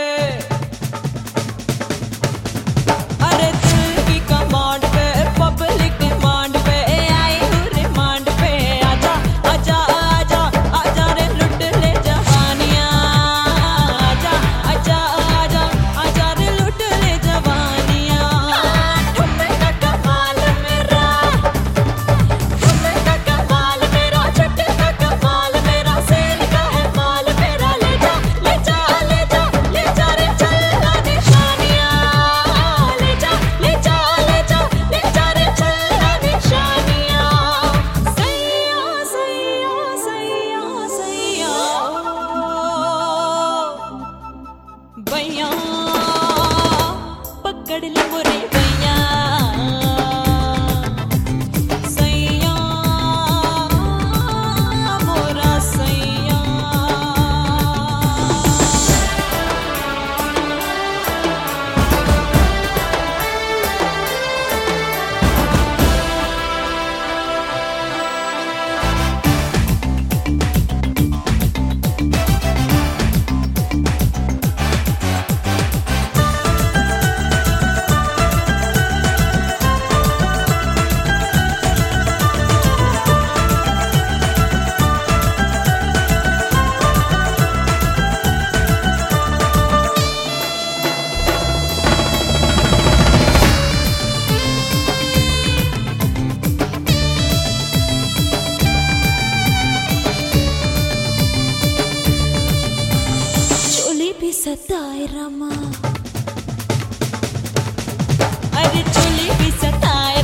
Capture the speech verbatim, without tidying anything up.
अरे दिल की कमांड पे पब्लिक डिमांड पे आई हूँ रिमांड पे आजा आजा आजा आजा रे लुट ले जवानियाँ आजा आजा आजा आजा रे लुट ले जवानियाँ ठुम्मे का कमाल मेरा ठुम्मे का कमाल मेरा छट्टे का कमाल मेरा सेल का है माल मेरा ले जा ले जा ले जा ले जा रे चलना निशानियाँ ले जा ले जा ले जा ले जा रे चलना निशानियाँ सैया सैया सैया सैया बैया पकड़ ले मुरे बैया सैया मोरा सैया चोली भी सताए रमा अरे चोली भी सताए